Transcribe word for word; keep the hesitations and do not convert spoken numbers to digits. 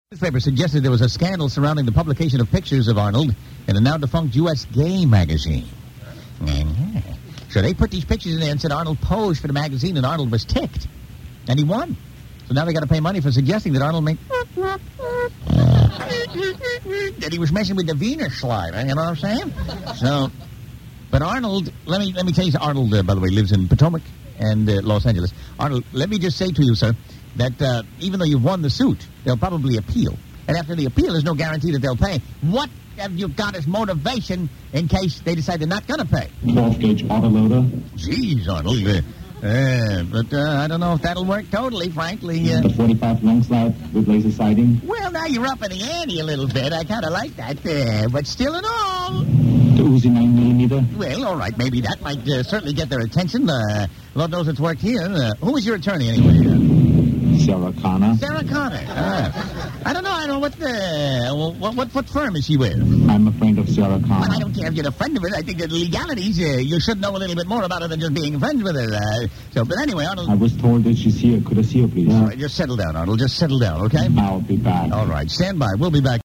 Newspaper suggested there was a scandal surrounding the publication of pictures of Arnold in a now-defunct U S gay magazine. Mm-hmm. So they put these pictures in there and said Arnold posed for the magazine, and Arnold was ticked. And he won. So now they got to pay money for suggesting that Arnold made... that he was messing with the Venus slide, you know what I'm saying? So, but Arnold, let me let me tell you, Arnold, uh, by the way, lives in Potomac and uh, Los Angeles. Arnold, let me just say to you, sir, that uh, even though you've won the suit, they'll probably appeal. And after the appeal, there's no guarantee that they'll pay. What have you got as motivation in case they decide they're not going to pay? twelve-gauge autoloader. Jeez, Arnold. Uh, uh, but uh, I don't know if that'll work totally, frankly. Uh, The forty-five long slide with laser sighting. well, now you're up in the ante a little bit. I kind of like that. Uh, but still in all... The Uzi nine millimeter. Well, all right, maybe that might uh, certainly get their attention. Uh, Lord knows it's worked here. Uh, who is your attorney, anyway? Uh, Sarah Connor. Sarah Connor. Ah. I don't know. I don't know what the what, what what firm is she with? I'm a friend of Sarah Connor. Well, I don't care if you're a friend of her. I think that the legalities, uh, you should know a little bit more about her than just being friends with her. Uh, so, but anyway, Arnold. I was told that she's here. Could I see her, please? All right, just settle down, Arnold. Just settle down, okay? I'll be back. All right, stand by. We'll be back.